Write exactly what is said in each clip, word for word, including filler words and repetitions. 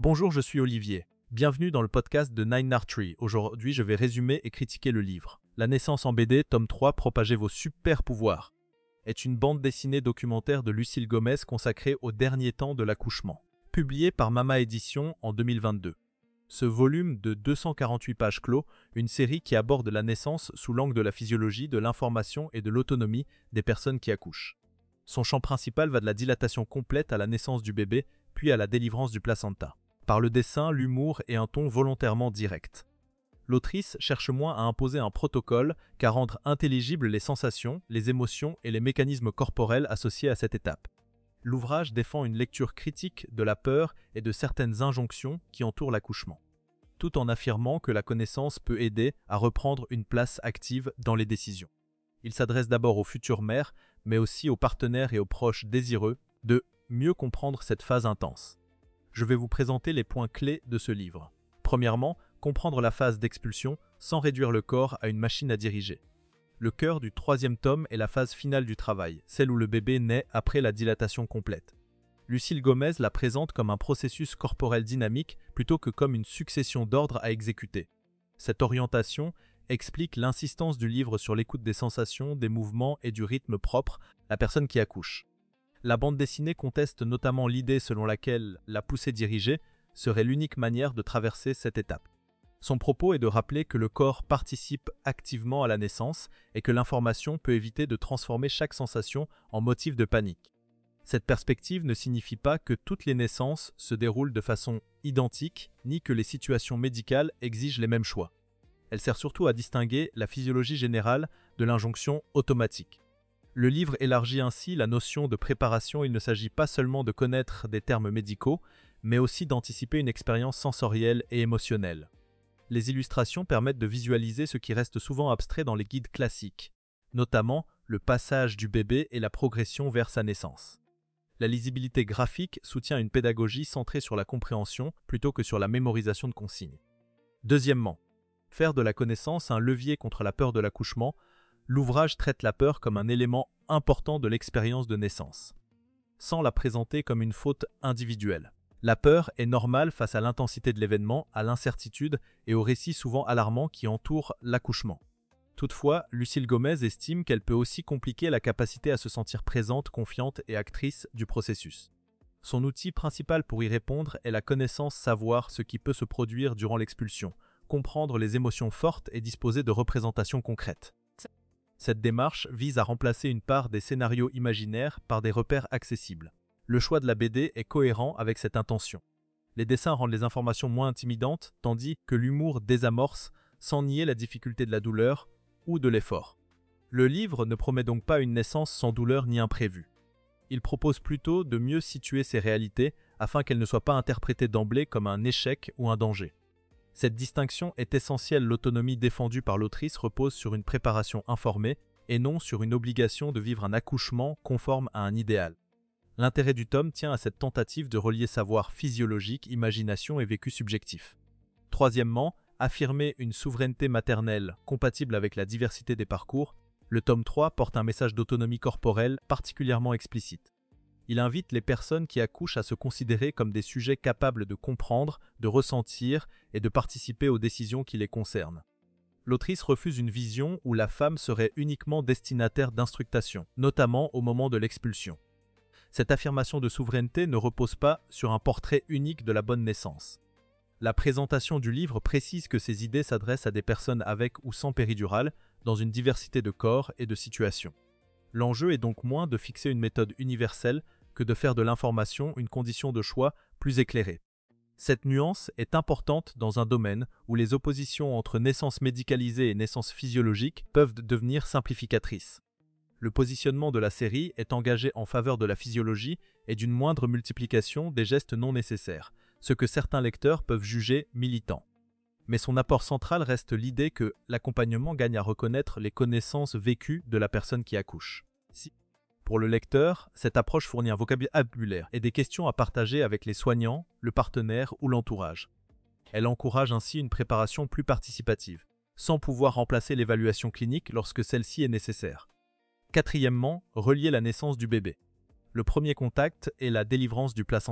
Bonjour, je suis Olivier. Bienvenue dans le podcast de Nine Artery. Aujourd'hui, je vais résumer et critiquer le livre. La naissance en B D, tome trois, Propagez vos super pouvoirs, est une bande dessinée documentaire de Lucille Gomez consacrée aux derniers temps de l'accouchement. Publiée par Mama Éditions en deux mille vingt-deux. Ce volume de deux cent quarante-huit pages clôt, une série qui aborde la naissance sous l'angle de la physiologie, de l'information et de l'autonomie des personnes qui accouchent. Son champ principal va de la dilatation complète à la naissance du bébé, puis à la délivrance du placenta. Par le dessin, l'humour et un ton volontairement direct. L'autrice cherche moins à imposer un protocole qu'à rendre intelligibles les sensations, les émotions et les mécanismes corporels associés à cette étape. L'ouvrage défend une lecture critique de la peur et de certaines injonctions qui entourent l'accouchement, tout en affirmant que la connaissance peut aider à reprendre une place active dans les décisions. Il s'adresse d'abord aux futures mères, mais aussi aux partenaires et aux proches désireux de mieux comprendre cette phase intense. Je vais vous présenter les points clés de ce livre. Premièrement, comprendre la phase d'expulsion sans réduire le corps à une machine à diriger. Le cœur du troisième tome est la phase finale du travail, celle où le bébé naît après la dilatation complète. Lucille Gomez la présente comme un processus corporel dynamique plutôt que comme une succession d'ordres à exécuter. Cette orientation explique l'insistance du livre sur l'écoute des sensations, des mouvements et du rythme propre à la personne qui accouche. La bande dessinée conteste notamment l'idée selon laquelle la poussée dirigée serait l'unique manière de traverser cette étape. Son propos est de rappeler que le corps participe activement à la naissance et que l'information peut éviter de transformer chaque sensation en motif de panique. Cette perspective ne signifie pas que toutes les naissances se déroulent de façon identique, ni que les situations médicales exigent les mêmes choix. Elle sert surtout à distinguer la physiologie générale de l'injonction automatique. Le livre élargit ainsi la notion de préparation. Il ne s'agit pas seulement de connaître des termes médicaux, mais aussi d'anticiper une expérience sensorielle et émotionnelle. Les illustrations permettent de visualiser ce qui reste souvent abstrait dans les guides classiques, notamment le passage du bébé et la progression vers sa naissance. La lisibilité graphique soutient une pédagogie centrée sur la compréhension plutôt que sur la mémorisation de consignes. Deuxièmement, faire de la connaissance un levier contre la peur de l'accouchement. L'ouvrage traite la peur comme un élément important de l'expérience de naissance, sans la présenter comme une faute individuelle. La peur est normale face à l'intensité de l'événement, à l'incertitude et aux récits souvent alarmants qui entourent l'accouchement. Toutefois, Lucille Gomez estime qu'elle peut aussi compliquer la capacité à se sentir présente, confiante et actrice du processus. Son outil principal pour y répondre est la connaissance, savoir ce qui peut se produire durant l'expulsion, comprendre les émotions fortes et disposer de représentations concrètes. Cette démarche vise à remplacer une part des scénarios imaginaires par des repères accessibles. Le choix de la B D est cohérent avec cette intention. Les dessins rendent les informations moins intimidantes, tandis que l'humour désamorce sans nier la difficulté de la douleur ou de l'effort. Le livre ne promet donc pas une naissance sans douleur ni imprévu. Il propose plutôt de mieux situer ces réalités afin qu'elles ne soient pas interprétées d'emblée comme un échec ou un danger. Cette distinction est essentielle. L'autonomie défendue par l'autrice repose sur une préparation informée et non sur une obligation de vivre un accouchement conforme à un idéal. L'intérêt du tome tient à cette tentative de relier savoir physiologique, imagination et vécu subjectif. Troisièmement, affirmer une souveraineté maternelle compatible avec la diversité des parcours. Le tome trois porte un message d'autonomie corporelle particulièrement explicite. Il invite les personnes qui accouchent à se considérer comme des sujets capables de comprendre, de ressentir et de participer aux décisions qui les concernent. L'autrice refuse une vision où la femme serait uniquement destinataire d'instructation, notamment au moment de l'expulsion. Cette affirmation de souveraineté ne repose pas sur un portrait unique de la bonne naissance. La présentation du livre précise que ces idées s'adressent à des personnes avec ou sans péridurale, dans une diversité de corps et de situations. L'enjeu est donc moins de fixer une méthode universelle que de faire de l'information une condition de choix plus éclairée. Cette nuance est importante dans un domaine où les oppositions entre naissance médicalisée et naissance physiologique peuvent devenir simplificatrices. Le positionnement de la série est engagé en faveur de la physiologie et d'une moindre multiplication des gestes non nécessaires, ce que certains lecteurs peuvent juger militant. Mais son apport central reste l'idée que l'accompagnement gagne à reconnaître les connaissances vécues de la personne qui accouche. Si, pour le lecteur, cette approche fournit un vocabulaire et des questions à partager avec les soignants, le partenaire ou l'entourage. Elle encourage ainsi une préparation plus participative, sans pouvoir remplacer l'évaluation clinique lorsque celle-ci est nécessaire. Quatrièmement, relier la naissance du bébé. Le premier contact est la délivrance du placenta,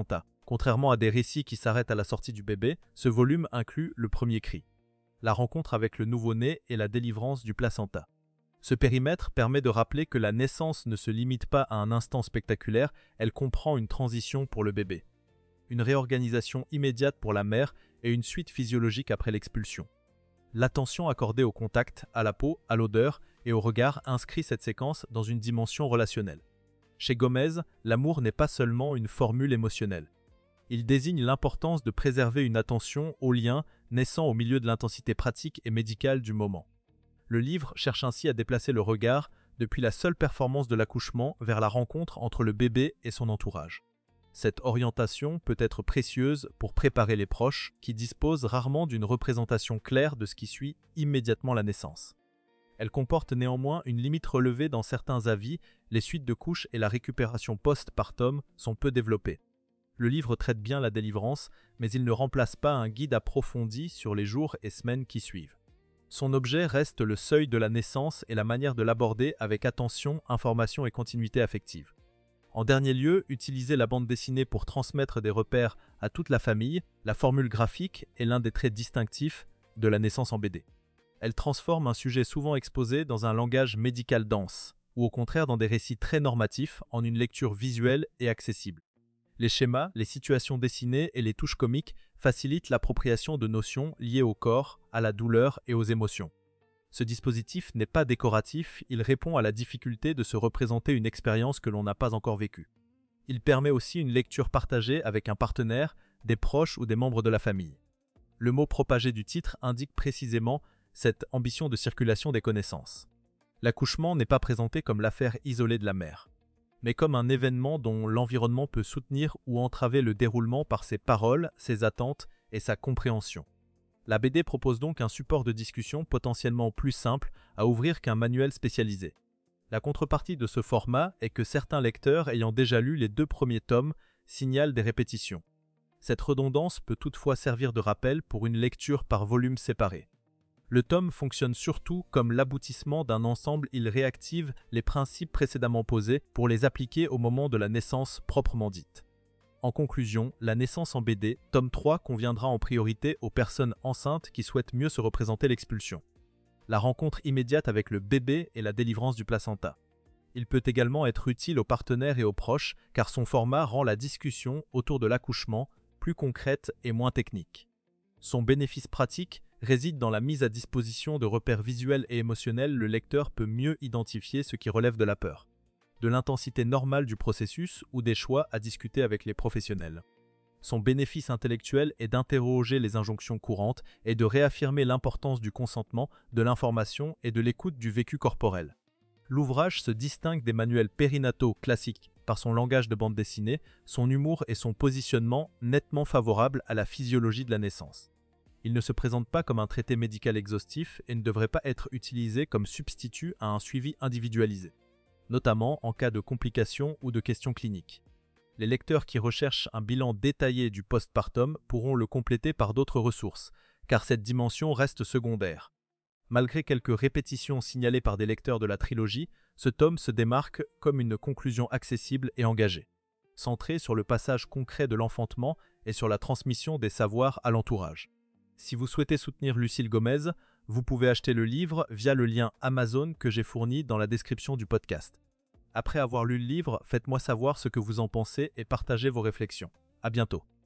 Contrairement à des récits qui s'arrêtent à la sortie du bébé, ce volume inclut le premier cri, la rencontre avec le nouveau-né et la délivrance du placenta. Ce périmètre permet de rappeler que la naissance ne se limite pas à un instant spectaculaire, elle comprend une transition pour le bébé, une réorganisation immédiate pour la mère et une suite physiologique après l'expulsion. L'attention accordée au contact, à la peau, à l'odeur et au regard inscrit cette séquence dans une dimension relationnelle. Chez Gomez, l'amour n'est pas seulement une formule émotionnelle. Il désigne l'importance de préserver une attention aux liens naissant au milieu de l'intensité pratique et médicale du moment. Le livre cherche ainsi à déplacer le regard depuis la seule performance de l'accouchement vers la rencontre entre le bébé et son entourage. Cette orientation peut être précieuse pour préparer les proches qui disposent rarement d'une représentation claire de ce qui suit immédiatement la naissance. Elle comporte néanmoins une limite relevée dans certains avis, les suites de couches et la récupération post-partum sont peu développées. Le livre traite bien la délivrance, mais il ne remplace pas un guide approfondi sur les jours et semaines qui suivent. Son objet reste le seuil de la naissance et la manière de l'aborder avec attention, information et continuité affective. En dernier lieu, utiliser la bande dessinée pour transmettre des repères à toute la famille, la formule graphique est l'un des traits distinctifs de la naissance en B D. Elle transforme un sujet souvent exposé dans un langage médical dense, ou au contraire dans des récits très normatifs en une lecture visuelle et accessible. Les schémas, les situations dessinées et les touches comiques facilitent l'appropriation de notions liées au corps, à la douleur et aux émotions. Ce dispositif n'est pas décoratif, il répond à la difficulté de se représenter une expérience que l'on n'a pas encore vécue. Il permet aussi une lecture partagée avec un partenaire, des proches ou des membres de la famille. Le mot propagé du titre indique précisément cette ambition de circulation des connaissances. L'accouchement n'est pas présenté comme l'affaire isolée de la mère, mais comme un événement dont l'environnement peut soutenir ou entraver le déroulement par ses paroles, ses attentes et sa compréhension. La B D propose donc un support de discussion potentiellement plus simple à ouvrir qu'un manuel spécialisé. La contrepartie de ce format est que certains lecteurs ayant déjà lu les deux premiers tomes signalent des répétitions. Cette redondance peut toutefois servir de rappel pour une lecture par volume séparé. Le tome fonctionne surtout comme l'aboutissement d'un ensemble, il réactive les principes précédemment posés pour les appliquer au moment de la naissance proprement dite. En conclusion, la naissance en B D, tome trois conviendra en priorité aux personnes enceintes qui souhaitent mieux se représenter l'expulsion. La rencontre immédiate avec le bébé et la délivrance du placenta. Il peut également être utile aux partenaires et aux proches car son format rend la discussion autour de l'accouchement plus concrète et moins technique. Son bénéfice pratique réside dans la mise à disposition de repères visuels et émotionnels, le lecteur peut mieux identifier ce qui relève de la peur, de l'intensité normale du processus ou des choix à discuter avec les professionnels. Son bénéfice intellectuel est d'interroger les injonctions courantes et de réaffirmer l'importance du consentement, de l'information et de l'écoute du vécu corporel. L'ouvrage se distingue des manuels périnataux classiques par son langage de bande dessinée, son humour et son positionnement nettement favorables à la physiologie de la naissance. Il ne se présente pas comme un traité médical exhaustif et ne devrait pas être utilisé comme substitut à un suivi individualisé, notamment en cas de complications ou de questions cliniques. Les lecteurs qui recherchent un bilan détaillé du postpartum pourront le compléter par d'autres ressources, car cette dimension reste secondaire. Malgré quelques répétitions signalées par des lecteurs de la trilogie, ce tome se démarque comme une conclusion accessible et engagée, centrée sur le passage concret de l'enfantement et sur la transmission des savoirs à l'entourage. Si vous souhaitez soutenir Lucille Gomez, vous pouvez acheter le livre via le lien Amazon que j'ai fourni dans la description du podcast. Après avoir lu le livre, faites-moi savoir ce que vous en pensez et partagez vos réflexions. À bientôt.